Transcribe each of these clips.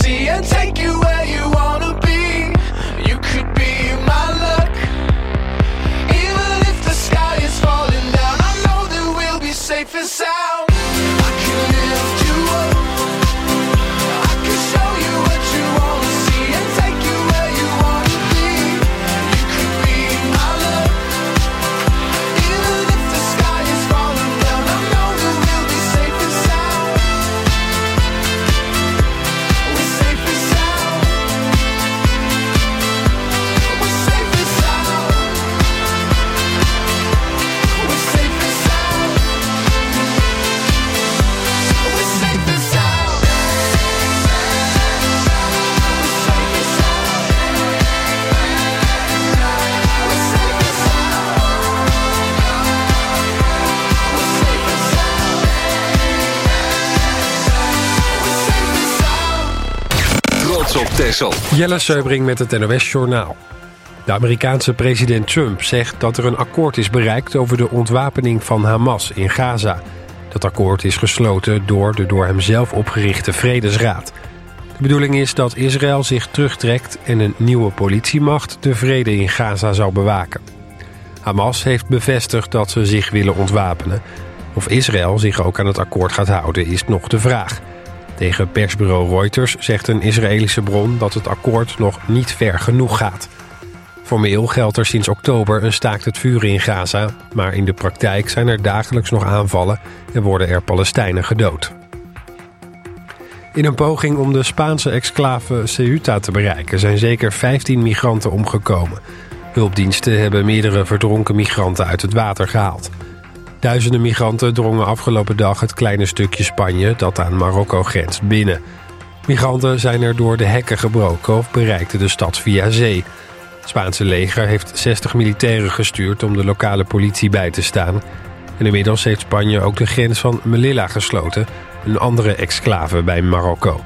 see and take you where you wanna be. You could be my luck. Even if the sky is falling down, I know that we'll be safe and sound. I can lift you up. I can show you what you wanna see and take you where you wanna be. You could be my luck. Even if the sky is falling down, I know that we'll be safe and sound. We're safe and sound. We're safe and sound. We're safe and sound. We're safe and sound. Trots op Texel. Jelle Seubring met het NOS-journaal. De Amerikaanse president Trump zegt dat er een akkoord is bereikt over de ontwapening van Hamas in Gaza. Dat akkoord is gesloten door de door hem zelf opgerichte Vredesraad. De bedoeling is dat Israël zich terugtrekt en een nieuwe politiemacht de vrede in Gaza zal bewaken. Hamas heeft bevestigd dat ze zich willen ontwapenen. Of Israël zich ook aan het akkoord gaat houden is nog de vraag. Tegen persbureau Reuters zegt een Israëlische bron dat het akkoord nog niet ver genoeg gaat. Formeel geldt er sinds oktober een staakt het vuren in Gaza, maar in de praktijk zijn er dagelijks nog aanvallen en worden er Palestijnen gedood. In een poging om de Spaanse exclave Ceuta te bereiken zijn zeker 15 migranten omgekomen. Hulpdiensten hebben meerdere verdronken migranten uit het water gehaald. Duizenden migranten drongen afgelopen dag het kleine stukje Spanje dat aan Marokko grenst binnen. Migranten zijn er door de hekken gebroken of bereikten de stad via zee. Het Spaanse leger heeft 60 militairen gestuurd om de lokale politie bij te staan. En inmiddels heeft Spanje ook de grens van Melilla gesloten, een andere exclave bij Marokko.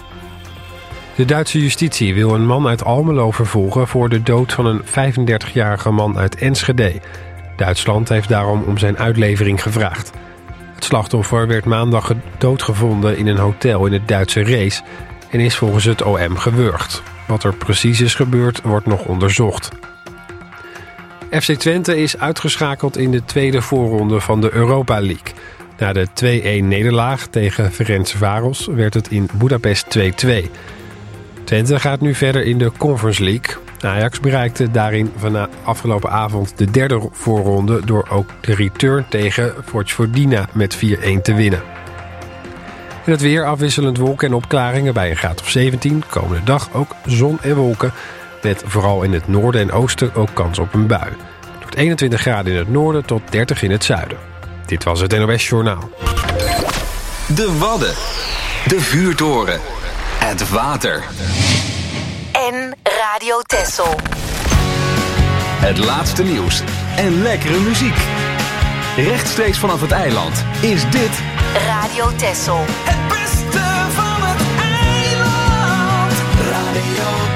De Duitse justitie wil een man uit Almelo vervolgen voor de dood van een 35-jarige man uit Enschede. Duitsland heeft daarom om zijn uitlevering gevraagd. Het slachtoffer werd maandag doodgevonden in een hotel in het Duitse Rees en is volgens het OM gewurgd. Wat er precies is gebeurd wordt nog onderzocht. FC Twente is uitgeschakeld in de tweede voorronde van de Europa League. Na de 2-1 nederlaag tegen Ferencváros werd het in Budapest 2-2. Twente gaat nu verder in de Conference League. Ajax bereikte daarin van afgelopen avond de derde voorronde door ook de return tegen Vojvodina met 4-1 te winnen. En het weer afwisselend wolken en opklaringen bij een graad of 17. Komende dag ook zon en wolken. Met vooral in het noorden en oosten ook kans op een bui. Het wordt 21 graden in het noorden tot 30 in het zuiden. Dit was het NOS Journaal. De Wadden. De vuurtoren. Het water. En Radio Texel. Het laatste nieuws en lekkere muziek. Rechtstreeks vanaf het eiland is dit Radio Texel. Het beste van het eiland. Radio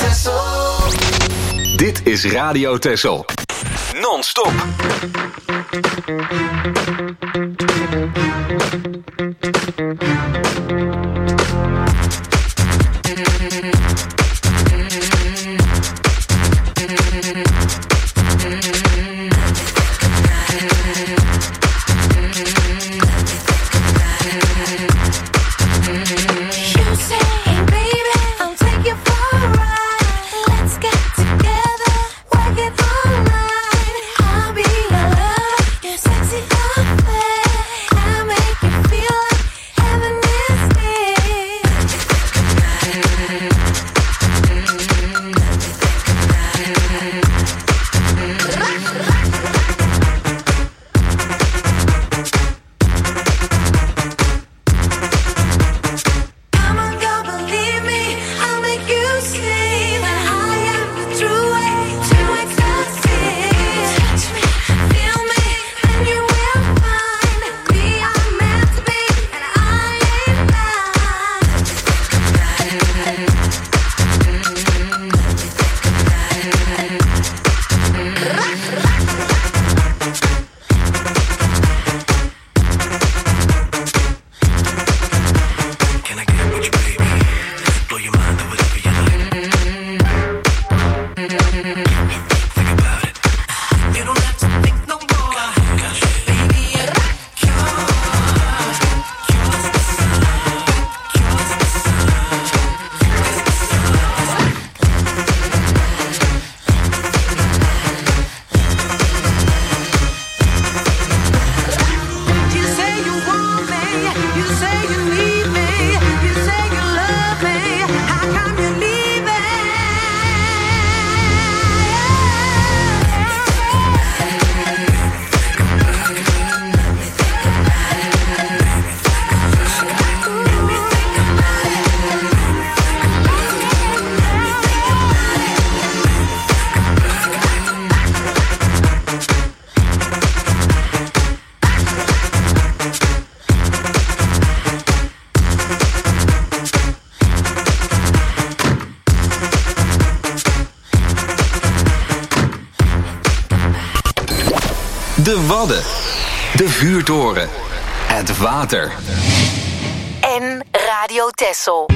Texel. Dit is Radio Texel. Non-stop. Sexy up there, I make you feel like heaven is Wadden, de vuurtoren, het water. En Radio Texel.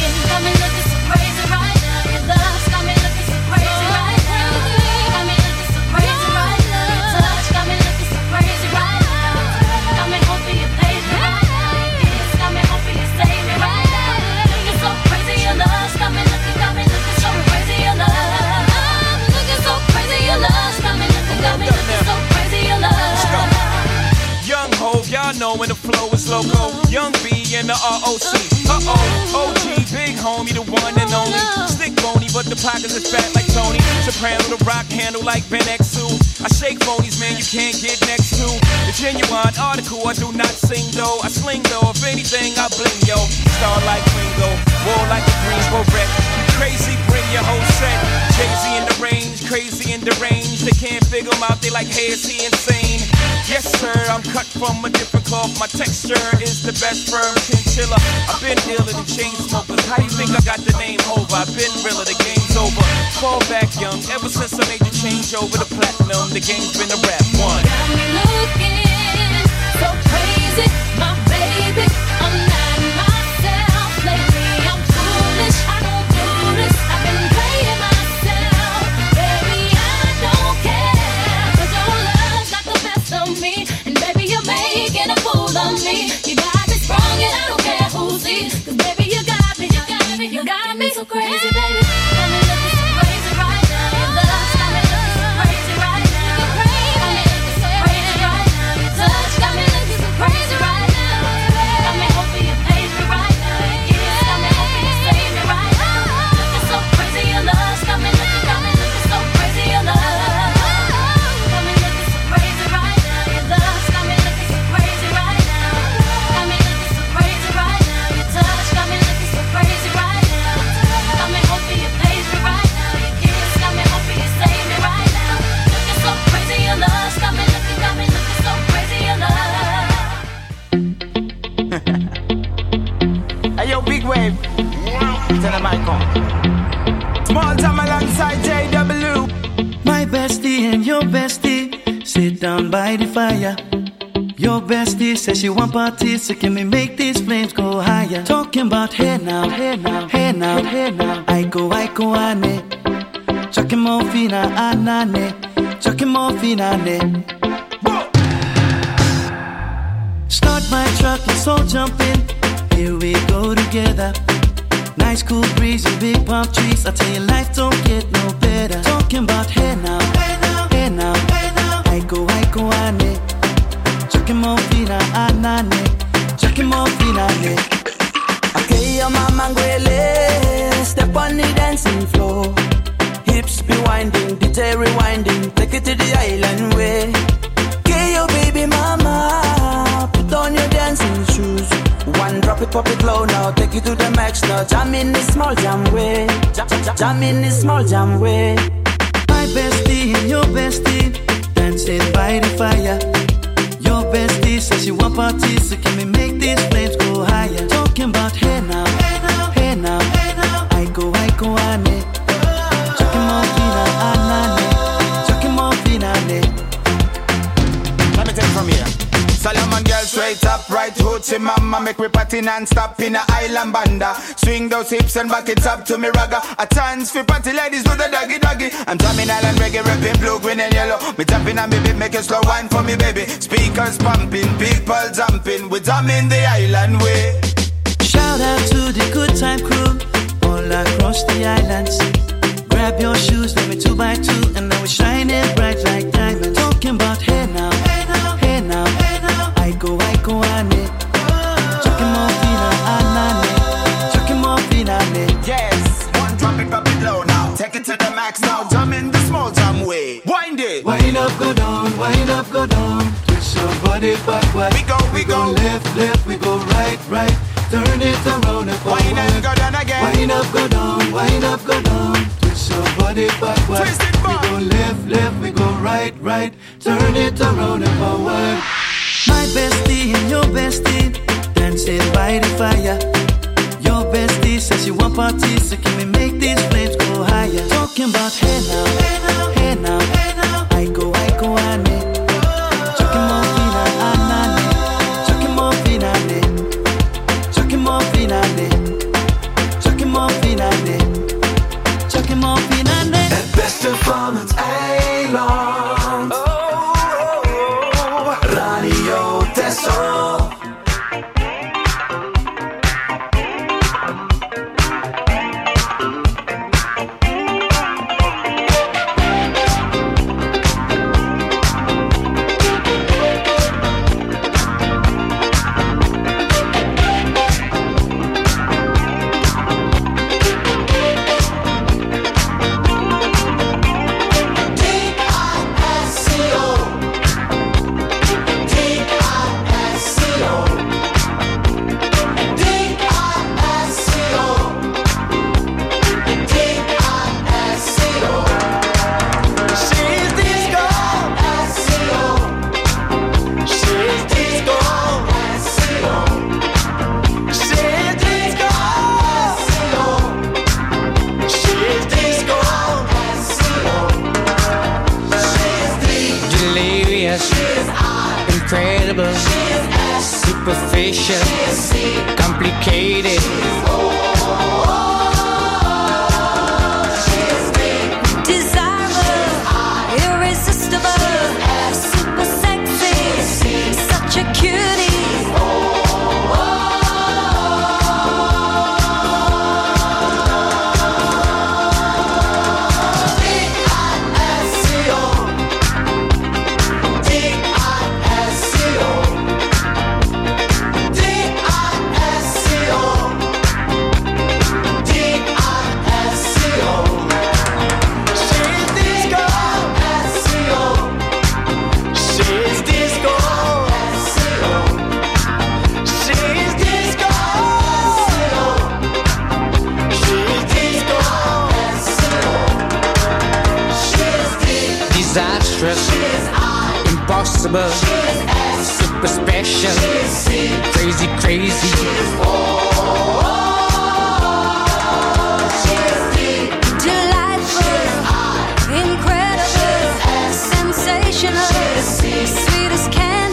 Crazy right now, your love's got me looking so crazy right now. Got me looking so know when the flow is loco. Young B and the ROC. OG, big homie, the one and only. Stick bony, but the pockets is fat like Tony. Soprano, the rock handle like Ben X2. I shake phonies, man, you can't get next to. The genuine article, I do not sing though. I sling though, if anything, I bling yo. Star like Ringo, war like a Greensboro wreck. Crazy, bring your whole set. Jay-Z in the range, crazy in the range. They can't figure him out, they like, hey, is he insane? Yes, sir, I'm cut from a different cloth. My texture is the best firm chinchilla. I've been dealing in chain smokers. How you think I got the name over? I've been realer, the game's over. Fall back young, ever since I made the change over the platinum, the game's been a rap one. Got me looking so crazy, my baby. I'm not myself lately. I'm foolish, I don't do this. I've been playing myself, baby. I don't care, 'cause your love's got the best of me, and baby you're making a fool of me. You got me sprung, and I don't care who sees, 'cause baby you got me, you got me so crazy, baby. Got me looking so crazy right now. Your love's got me looking so crazy right now. Got me looking so crazy right now. Your touch got me looking so crazy right now. Got me hoping you page me right now. Your kiss got me hoping you save me right now. Looking so crazy, your love's got me looking so crazy, your love. Got me looking so crazy right now. Your love's got me looking so crazy right now. Got me looking so crazy right now. Your touch got me looking so crazy right now. Got me hoping you page me right now. Your kiss got me hoping you save me right now. Looking so crazy, your love's got me looking so crazy, your love. Hey yo, big wave. Tell them I come. Small time alongside JW. My bestie and your bestie sit down by the fire. Your bestie says she want parties, so can we make these flames go higher? Talking about hey now, hey now, hey now, hey now. I go ane. Chucking more fina anane. Chucking more fina ane. Start my truck, let's all jump in. Here we go together. Nice cool breeze and big palm trees. I tell you, life don't get no better. Talking about hey now, hey now, hey now, hey now. I go ane. Chucking more fina anane. Chucking more fina ane. Okay, your mama ngwele. Step on the dancing floor. Hips be winding, DJ rewinding. Take it to the island way. Okay, your baby mama. Put on your dancing shoes. One drop it, pop it low now. Take it to the max now. Jam in this small jam way. Jam in this small jam way. My bestie and your bestie dancing by the fire. Your bestie says she want parties, so can we make these flames go higher? Talking about hey now, hey now, hey now, hey now. I go ane. Chucking more fina anane. Chucking more fina ane. Let me take it from here. Solomon girl straight up, right hoochie mama. Make me party non-stop in a island banda. Swing those hips and back it up to me ragga. A chance for party ladies do the doggy doggy. I'm jamming island reggae, rapping blue, green and yellow. Me jumping on me beat, make a slow wine for me baby. Speakers pumping, people jumping. We jamming the island way. Shout out to the good time crew all across the islands. Grab your shoes, let me 2x2, and now we're shining bright like diamonds. Talking about hey now, hey now, hey now, hey now. I go ane. Chucking more fina anane. Chucking more fina ane. Yes, one drop it low now. Take it to the max now. Jam in the small jam way. Wind it. Wind up, go down, wind up, go down. Twist your body backward. We go left, we go right. Turn it around and forward. Wind up, go down again. Wind up, go down, wind up, go down. Twist your body backward. Twist it back. We go left, we go right. Turn it around and forward. My bestie and your bestie dancing by the fire. Your bestie says she want parties, so can we make these flames go higher? Talking about hey now, hey now, hey now, hey now. I go ane. Chucking more fina anane. Chucking more fina ane. Chucking more fina ane. Chucking more fina ane. Chucking more fina ane. Het beste van het eiland. Radio Texel. incredible, superficial, complicated. Desirable, irresistible, super sexy, such a cutie. Impossible, super special, crazy, crazy. Delightful, incredible, sensational, sweet as candy.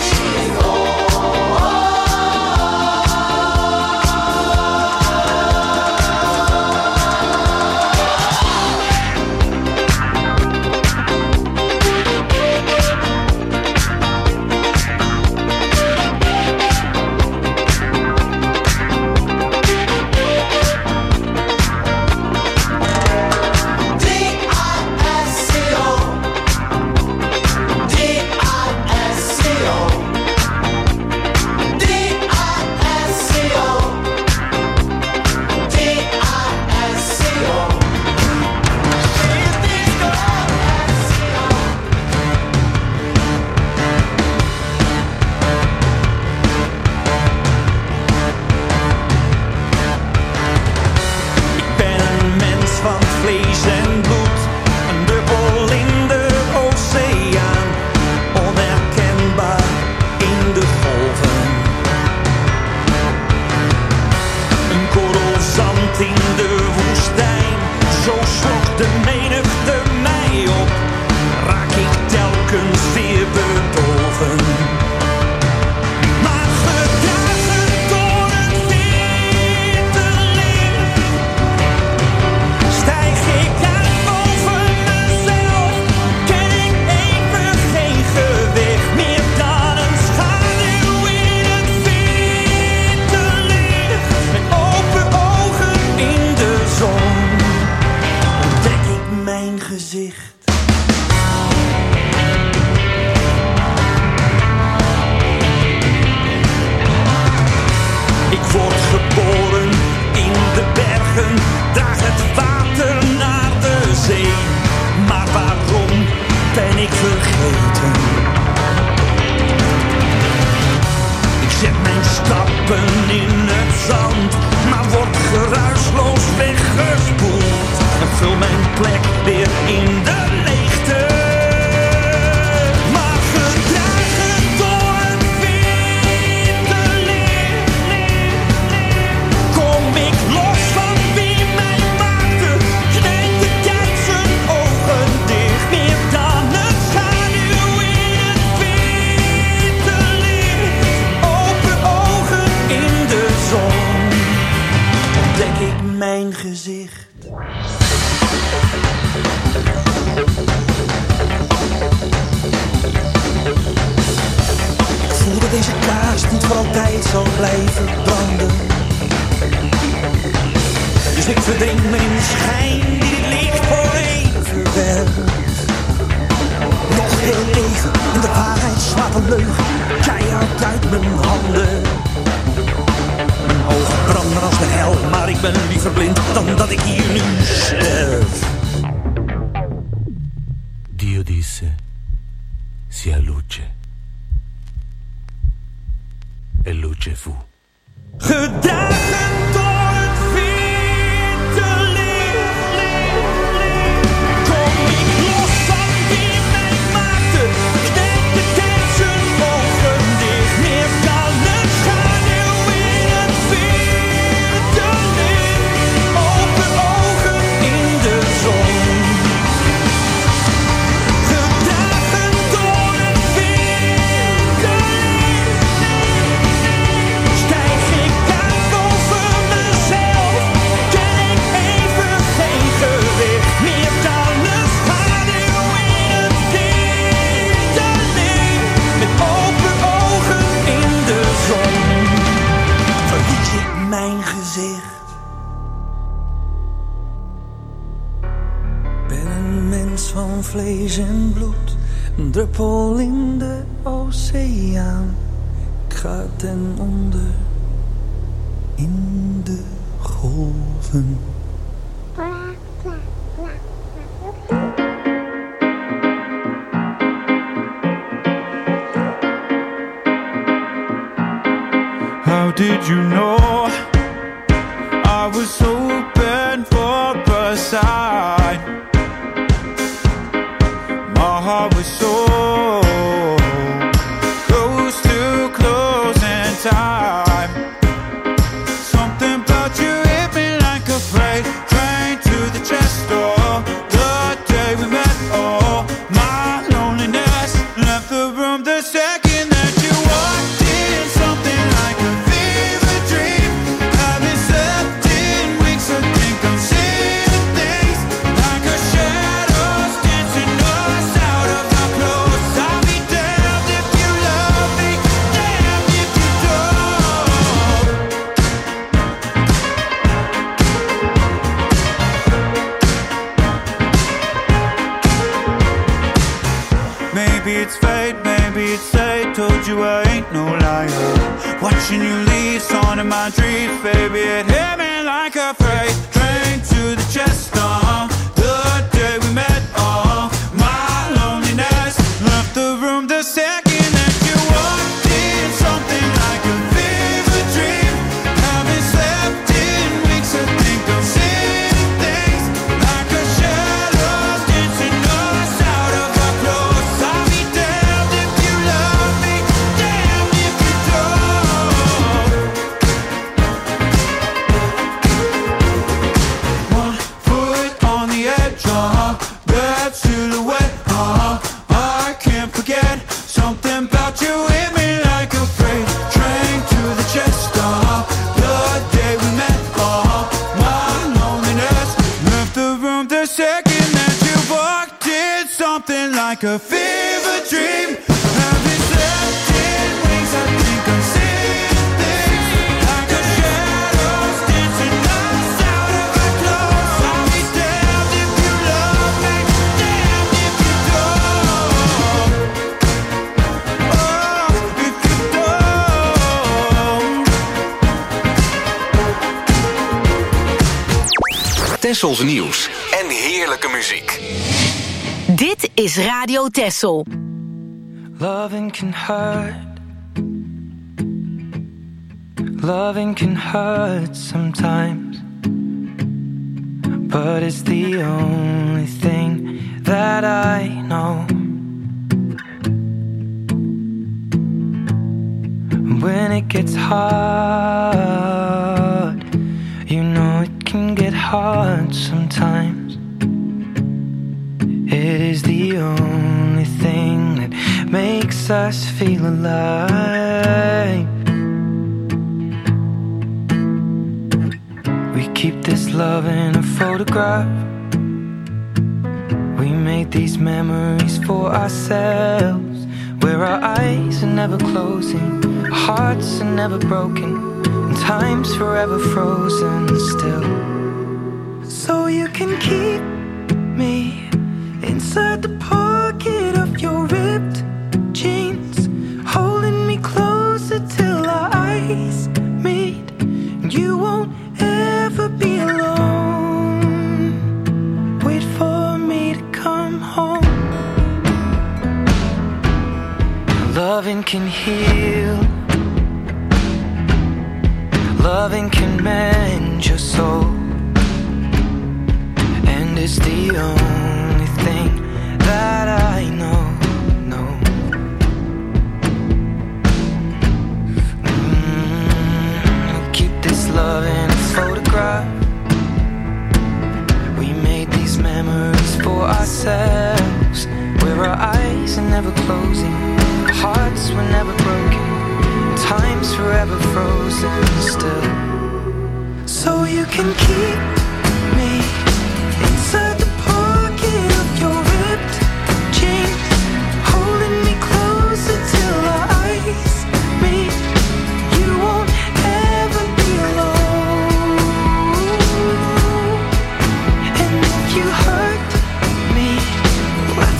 vlees en bloed, een druppel in de oceaan. Ik ga ten onder in de golven. How did you know I was open for a sign? My heart was so close to closing time. Something about you hit me like a freight train to the chest door. The day we met, oh, my loneliness left the room the second that you walked in. Something like a fever dream. Haven't slept in weeks, I think I'm seeing things like a shadows dancing us out of our clothes. I'll be damned if you love me, damned if you don't. Maybe it's fate, maybe it's fate. Told you I ain't no liar. Watching you leave, song in my dreams, baby, it hit me like a freight train to the chest. The day we met, oh, my loneliness left the room the second that you walked in. Something like a fever dream. Haven't slept in weeks, I think I'm seeing things like a shadows dancing us out of our clothes. I'll be damned if you love me, damned if you don't. One foot on the edge, that silhouette, I can't forget. Something about you hit me like a freight train to the chest. The day we met, my loneliness left the room the second that you walked in. Something like a fever dream. Haven't slept in weeks, I think I'm seeing things like a shadows dancing us out of our clothes. I'll be damned if you love me, damned if you don't. Oh, if you don't. Tessels nieuws en heerlijke muziek. Dit is Radio Tessel. Loving can hurt. Loving can hurt sometimes. But it's the only thing that I know. When it gets hard, you know it can get hard sometimes. It is the only thing that makes us feel alive. We keep this love in a photograph. We made these memories for ourselves, where our eyes are never closing, our hearts are never broken, and time's forever frozen still. So you can keep me inside the pocket of your ripped jeans, holding me closer till our eyes meet. You won't ever be alone. Wait for me to come home. Loving can heal. Loving can mend your soul. And it's the only thing that I know. Keep this love in a photograph. We made these memories for ourselves, where our eyes are never closing, our hearts were never broken, time's forever frozen still. So you can keep me inside the pocket of your ripped jeans, holding me closer till our eyes meet. You won't ever be alone. And if you hurt me, well, I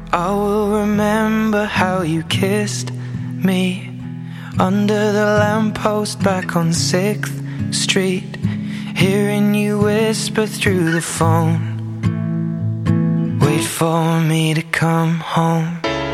I will remember how you kissed me under the lamppost back on 6th Street, hearing you whisper through the phone, wait for me to come home.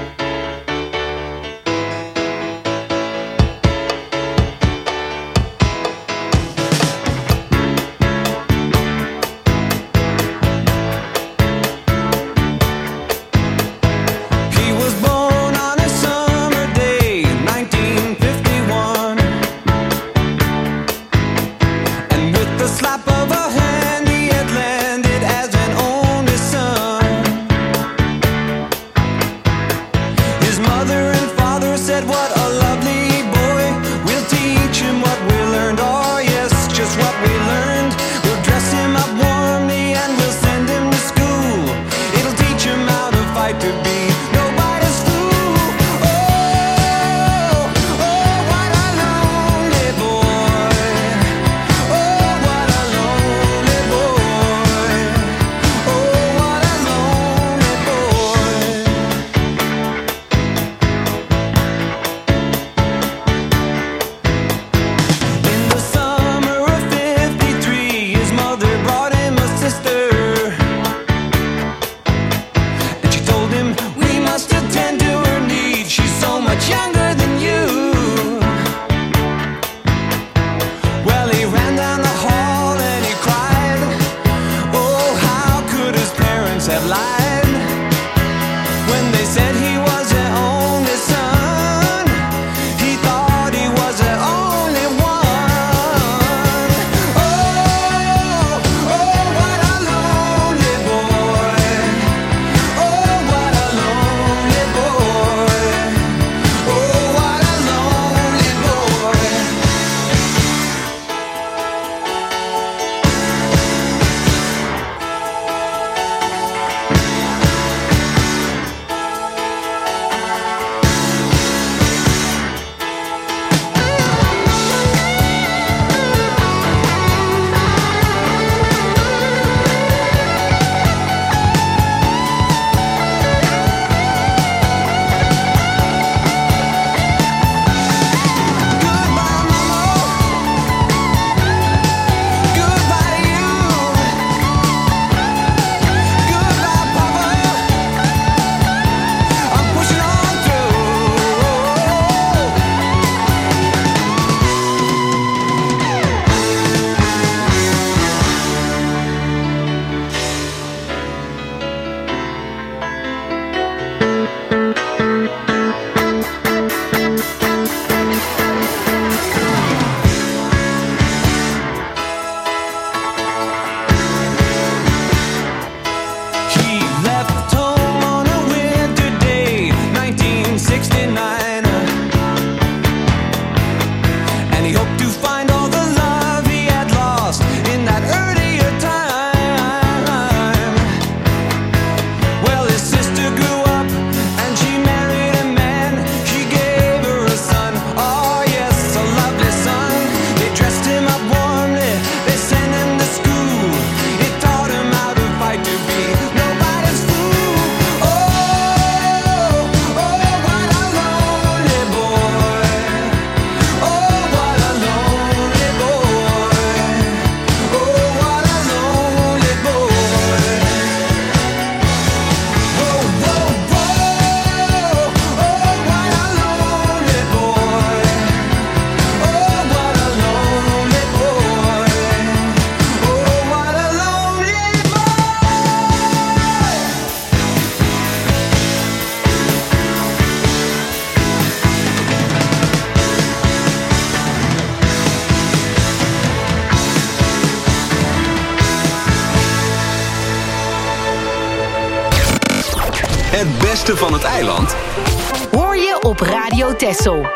Het beste van het eiland hoor je op Radio Texel.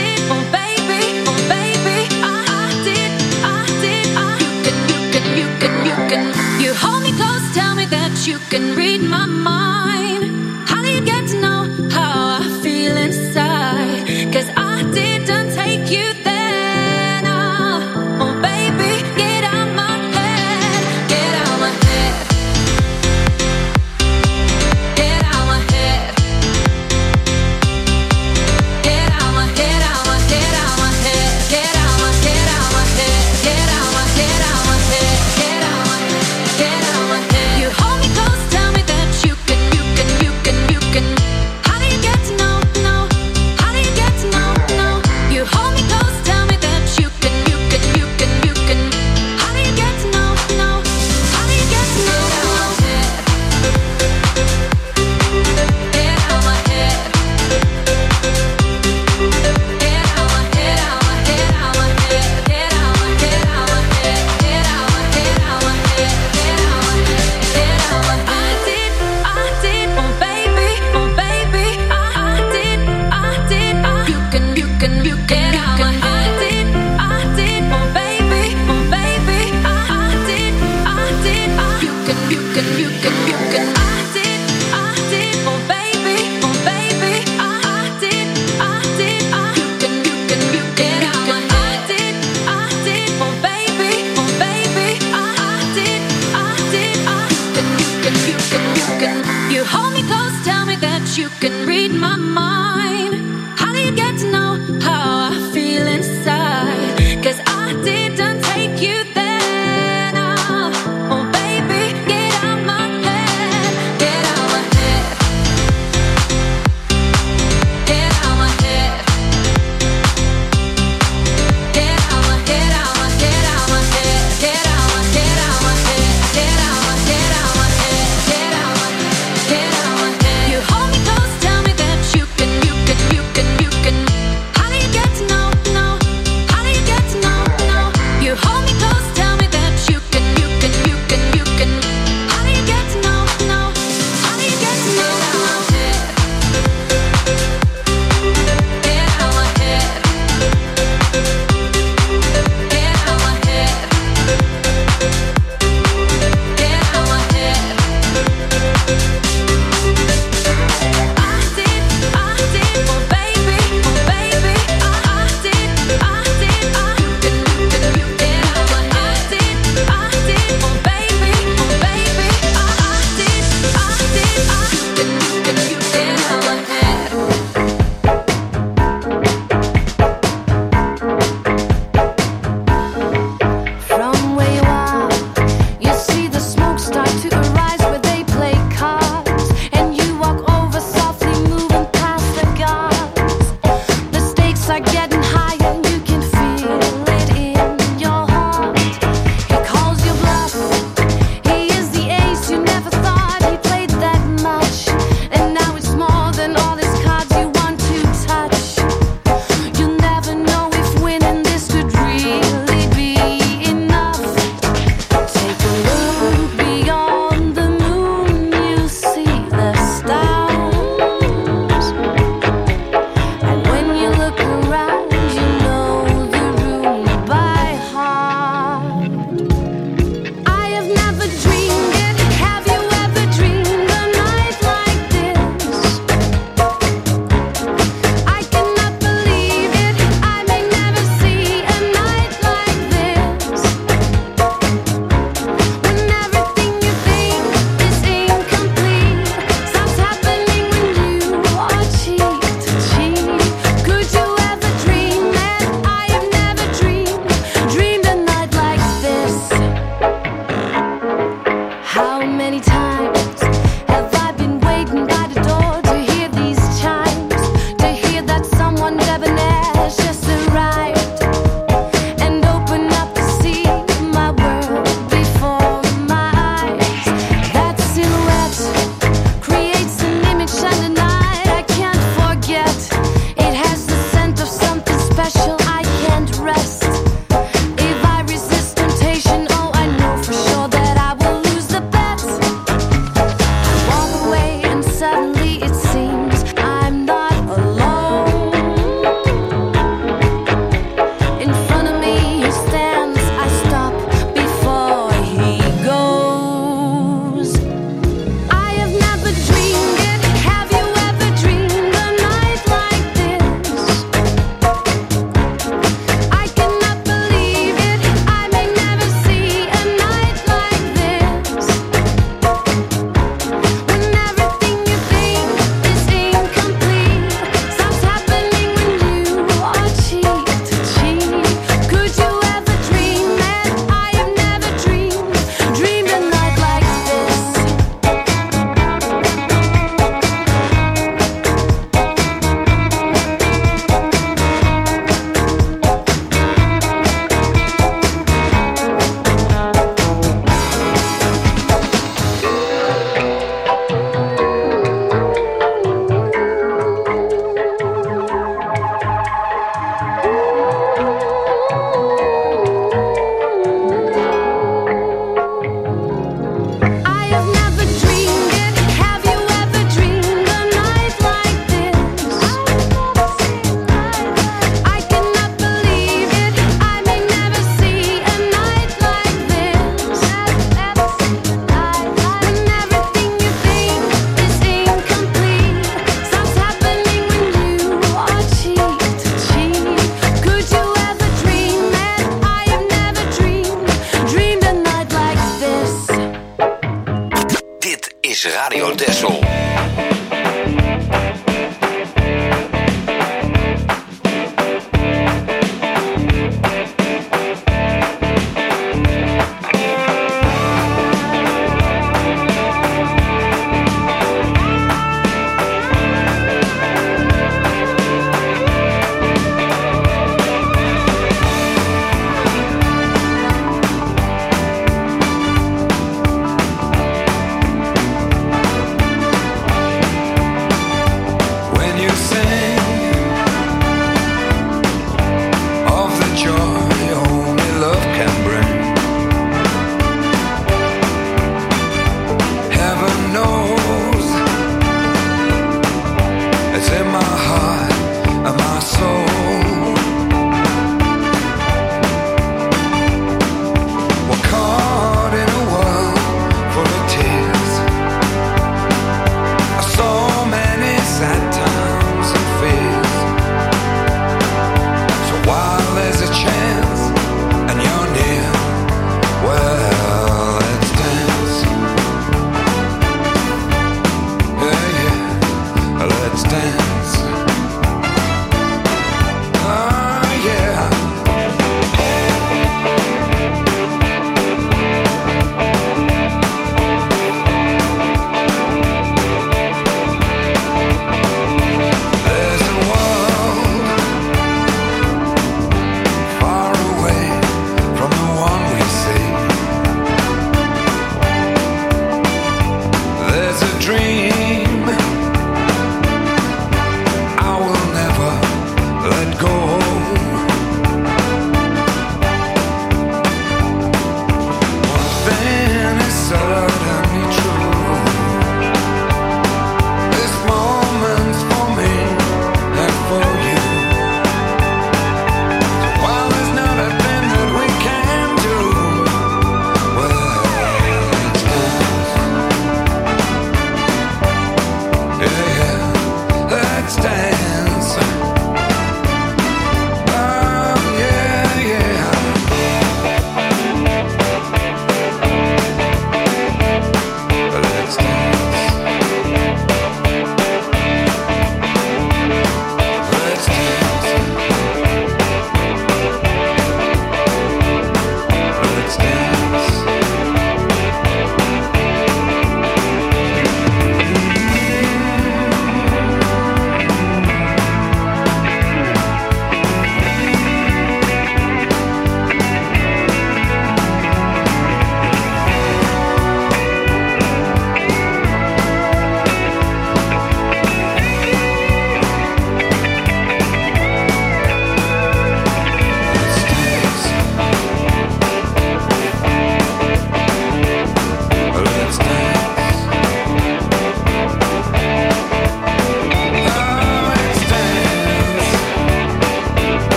You can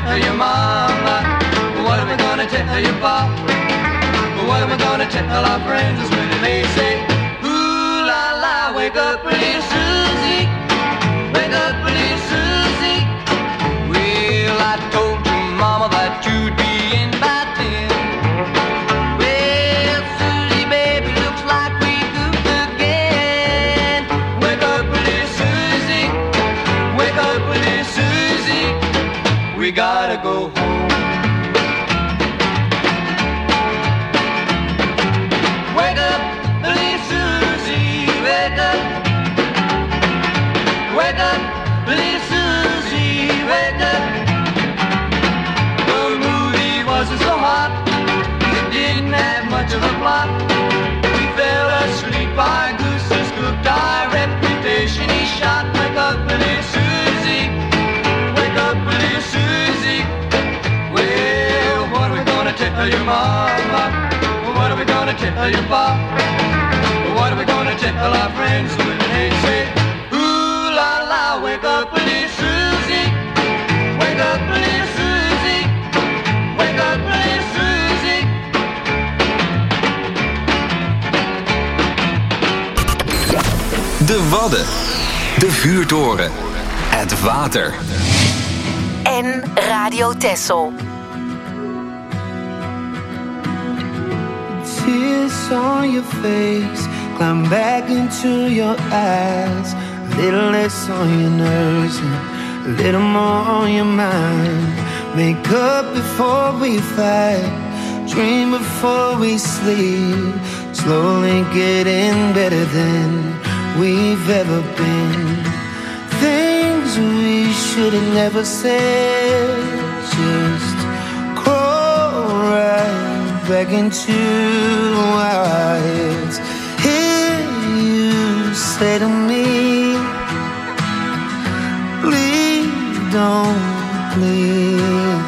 tell your mama? What are we gonna tell your pop? What are we gonna tell our friends when they say, ooh la la, wake up little Susie, wake up little Susie. Well, I told your mama that you'd be in by 10. Well, Susie, baby, looks like we goofed again. Wake up little Susie, wake up little Susie. We gotta go home. Wake up, little Susie, wake up. Wake up, little Susie, wake up. The movie wasn't so hot, it didn't have much of a plot. We fell asleep, our goose is cooked, our reputation he shot. Wake up, little Susie, wake up, little Susie. Well, what are we gonna tell your mama? What are we gonna tell your pop? What are we gonna tell our friends when they say, ooh la la, wake up little Susie, wake up little Susie, wake up little Susie. De Wadden, de vuurtoren, het water. En Radio Texel. Tears on your face, climb back into your eyes. A little less on your nerves and a little more on your mind. Make up before we fight, dream before we sleep. Slowly getting better than we've ever been. Things we should have never said, just crawl right back into our heads. Hear you say to me, please don't, please.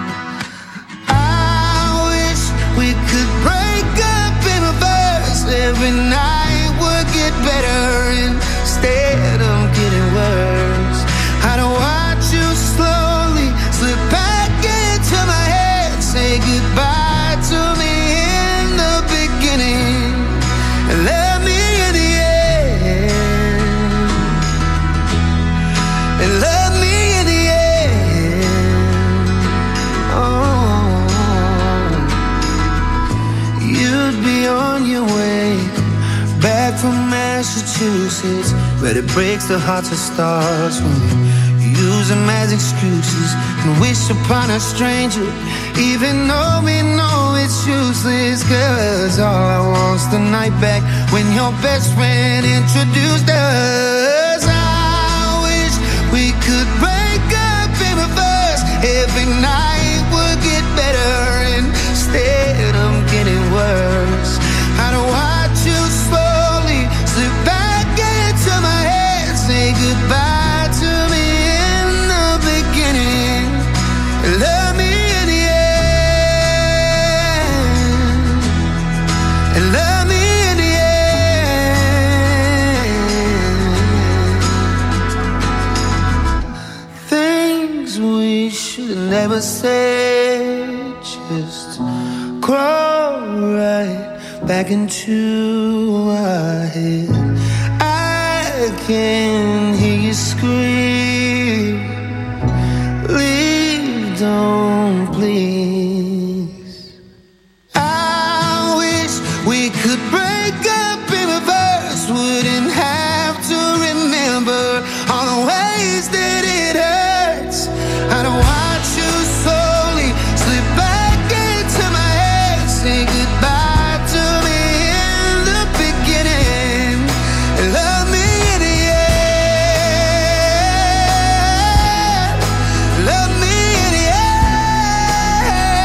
I wish we could break up in reverse. Every night would get better instead of getting worse. I don't watch you slowly slip back into my head. Say goodbye to me in the beginning and let me in the end. And let me in the end. Oh, you'd be on your way back from Massachusetts, but it breaks the hearts of stars when we use them as excuses and wish upon a stranger, even though we know it's useless. Cause all I want's the night back when your best friend introduced us. I wish we could break up in reverse. Every night would get better instead of getting worse. I don't watch you slowly slip back into my head. Say goodbye to me in the beginning. Love me in the end. And love me in the end. Things we should have never said, just crawl right back into our head. I can hear you scream, leave, don't please. I wish we could break up in reverse. Wouldn't have to remember all the ways that it hurts. I don't watch you slowly slip back into my head. Say goodbye to me in the beginning. Love me in the end. Love me in the end.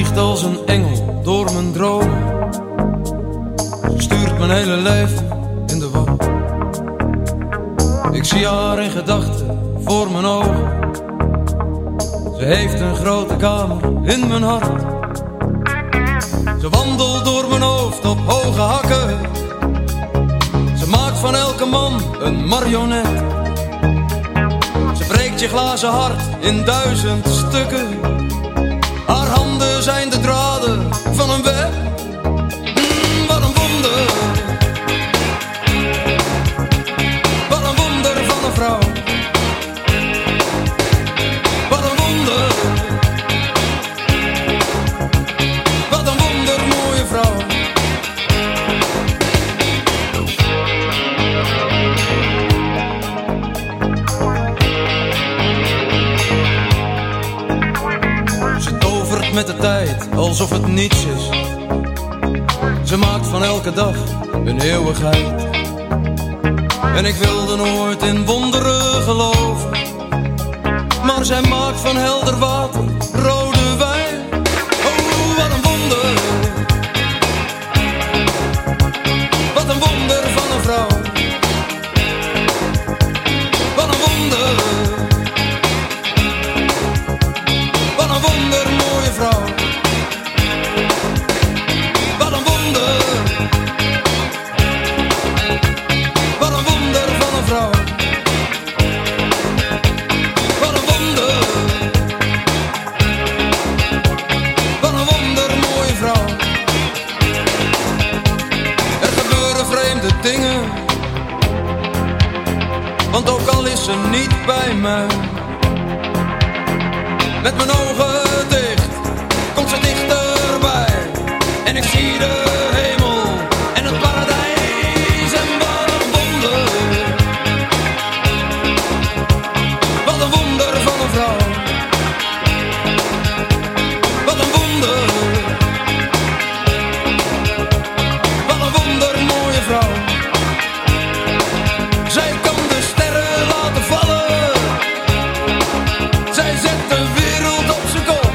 vliegt als een engel door mijn dromen. Ze stuurt mijn hele leven in de war. Ik zie haar in gedachten voor mijn ogen. Ze heeft een grote kamer in mijn hart. Ze wandelt door mijn hoofd op hoge hakken. Ze maakt van elke man een marionet. Ze breekt je glazen hart in 1000 stukken. Haar handen zijn de draden van een web. Wat een wonder. Wat een wonder van een vrouw. Wat een wonder. Wat een wonder mooie vrouw. Met de tijd, alsof het niets is. Ze maakt van elke dag een eeuwigheid. En ik wilde nooit in wonderen geloven. Maar zij maakt van helder water rode wijn. Oh, wat een wonder. Wat een wonder van een vrouw. Wat een wonder. Wat een wonder mooie vrouw. Wat een wonder. Wat een wonder van een vrouw. Wat een wonder. Wat een wonder mooie vrouw. Er gebeuren vreemde dingen. Want ook al is ze niet bij mij. Met mijn ogen dicht, komt ze dichterbij. En ik zie de hemel en het paradijs. En wat een wonder. Wat een wonder van een vrouw. Wat een wonder. Wat een wonder mooie vrouw. Zij kan de sterren laten vallen. Zij zet de wereld op zijn kop.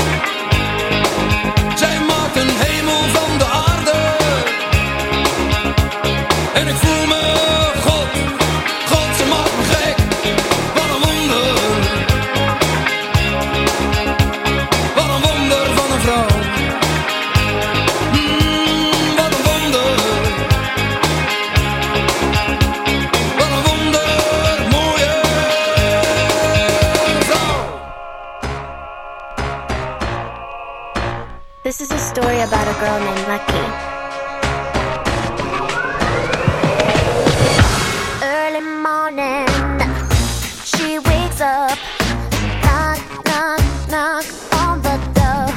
Zij maakt een hemel van de aarde. En ik voel me God. God, ze maakt me gek. Wat een wonder. Wat een wonder van een vrouw. Wat een wonder. Wat een wonder mooie vrouw. This is a story about a girl named Lucky. Early morning, she wakes up, knock, knock, knock on the door.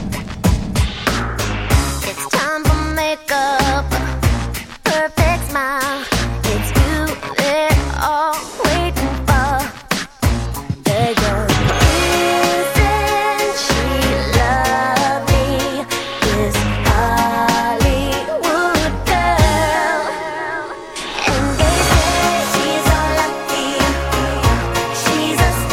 It's time for makeup, perfect smile. It's you they're all waiting for. There you isn't she lovely? This Hollywood girl. And they say she's so lucky. She's a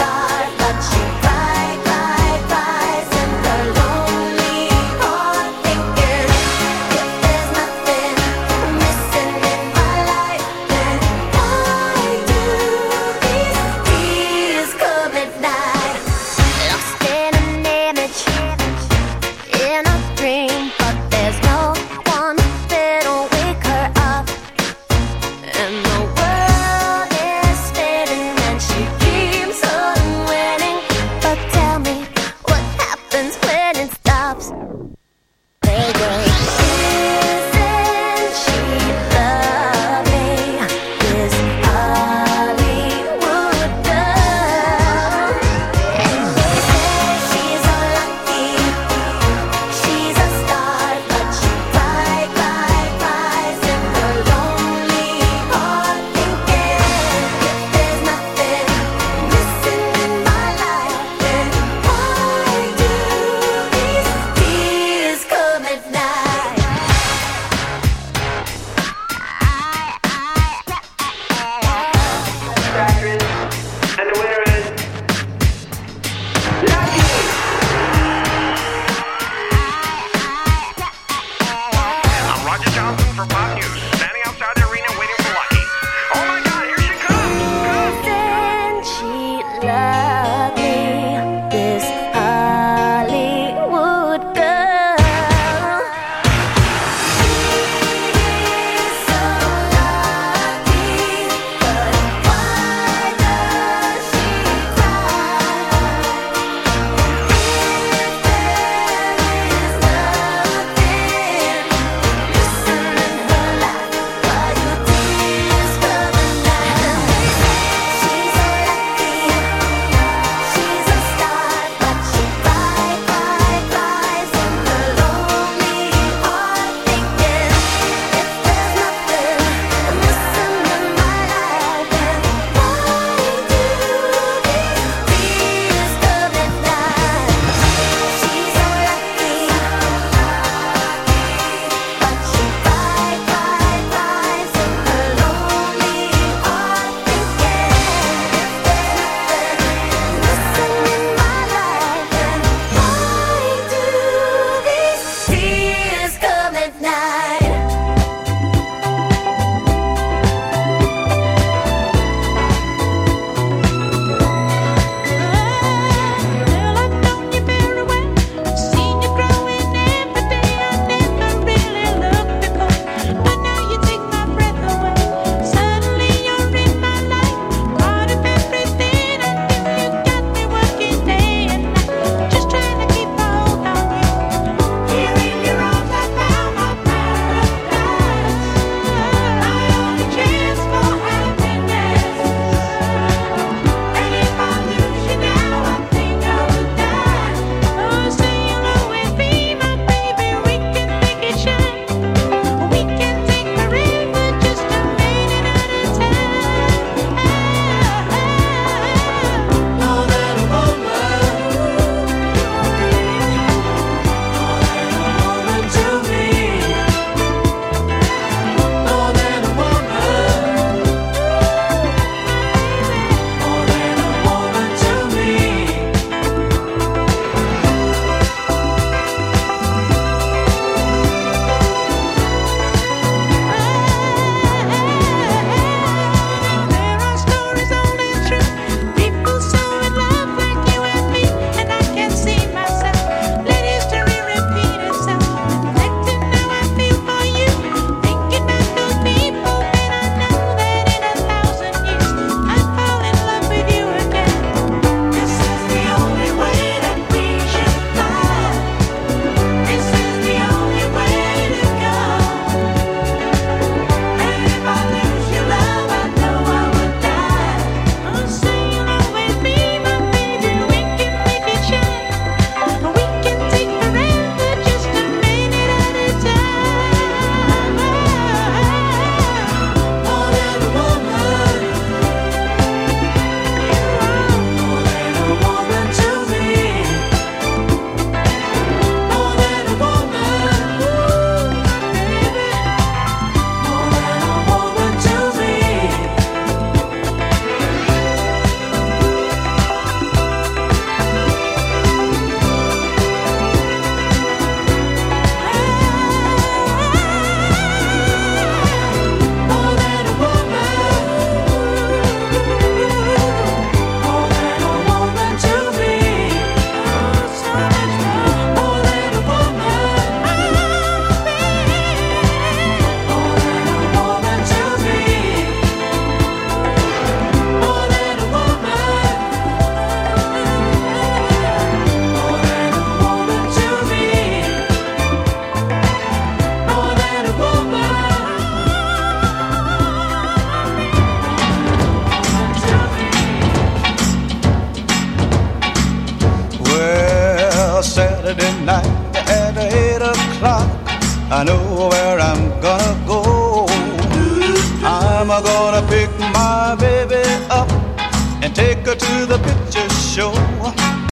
tonight at 8 o'clock. I know where I'm gonna go. I'm gonna pick my baby up and take her to the picture show.